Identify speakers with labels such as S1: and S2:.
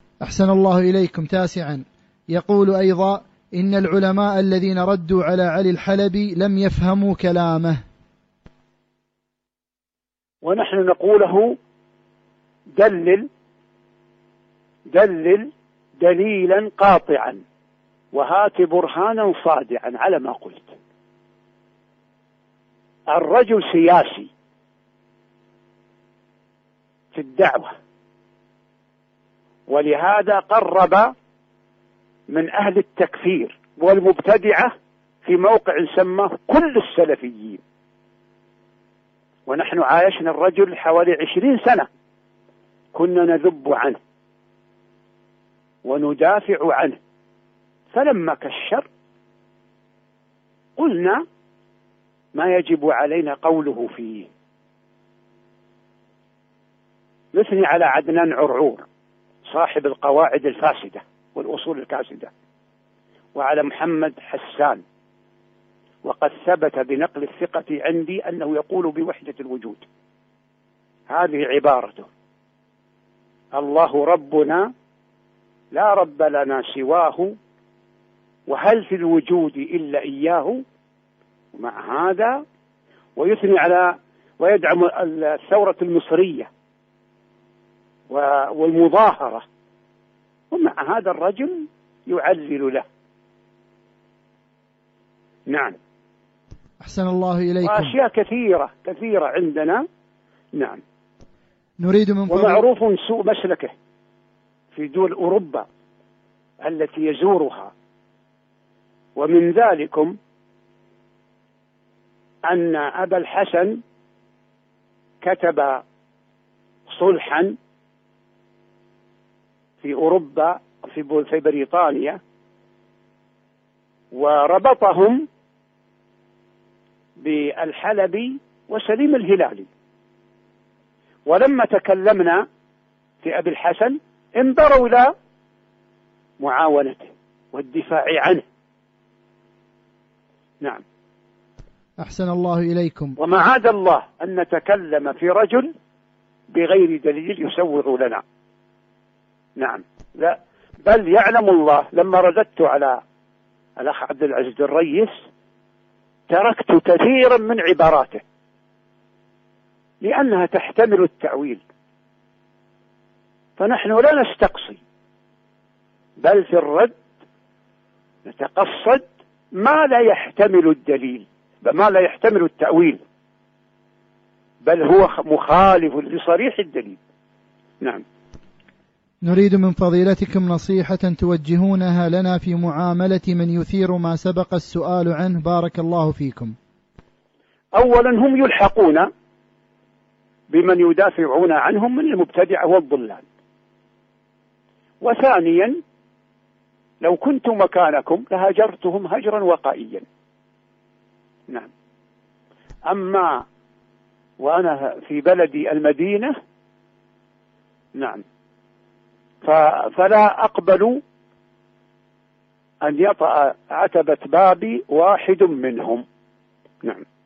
S1: أحسن الله إليكم. تاسعا، يقول أيضا إن العلماء الذين ردوا على علي الحلبي لم يفهموا كلامه،
S2: ونحن نقوله دلل دليلا قاطعا وهات برهانا صادعا على ما قلت. الرجل سياسي في الدعوة، ولهذا قرب من أهل التكفير والمبتدعة في موقع سماه كل السلفيين، ونحن عايشنا الرجل حوالي 20 سنة كنا نذب عنه وندافع عنه، فلما كشر قلنا ما يجب علينا قوله فيه. نثني على عدنان عرعور صاحب القواعد الفاسدة والأصول الكاسدة، وعلى محمد حسان، وقد ثبت بنقل الثقة عندي أنه يقول بوحدة الوجود. هذه عبارته: الله ربنا لا رب لنا سواه، وهل في الوجود إلا إياه. ومع هذا ويثني على ويدعم الثورة المصرية والمظاهرة، ومع هذا الرجل يعلل له. نعم.
S1: أحسن الله إليكم.
S2: وأشياء كثيرة عندنا. نعم.
S1: نريد من
S2: ومعروف سوء مسلكه في دول أوروبا التي يزورها، ومن ذلكم أن أبا الحسن كتب صلحا في أوروبا في بريطانيا، وربطهم بالحلبي وسليم الهلالي، ولما تكلمنا في أبي الحسن انظروا إلى معاونته والدفاع عنه. نعم.
S1: أحسن الله إليكم.
S2: ومعاذ الله أن نتكلم في رجل بغير دليل يسوغ لنا. نعم. لا، بل يعلم الله لما رددت على الأخ عبد العزيز الريس تركت كثيرا من عباراته لأنها تحتمل التأويل، فنحن لا نستقصي، بل في الرد نتقصد ما لا يحتمل الدليل، ما لا يحتمل التأويل، بل هو مخالف لصريح الدليل. نعم.
S1: نريد من فضيلتكم نصيحة توجهونها لنا في معاملة من يثير ما سبق السؤال عنه، بارك الله فيكم.
S2: أولا هم يلحقون بمن يدافعون عنهم من المبتدعة والضلال، وثانيا لو كنت مكانكم لهجرتهم هجرا وقائيا. نعم. أما وأنا في بلدي المدينة، نعم، فلا أقبل أن يطأ عتبة بابي واحد منهم. نعم.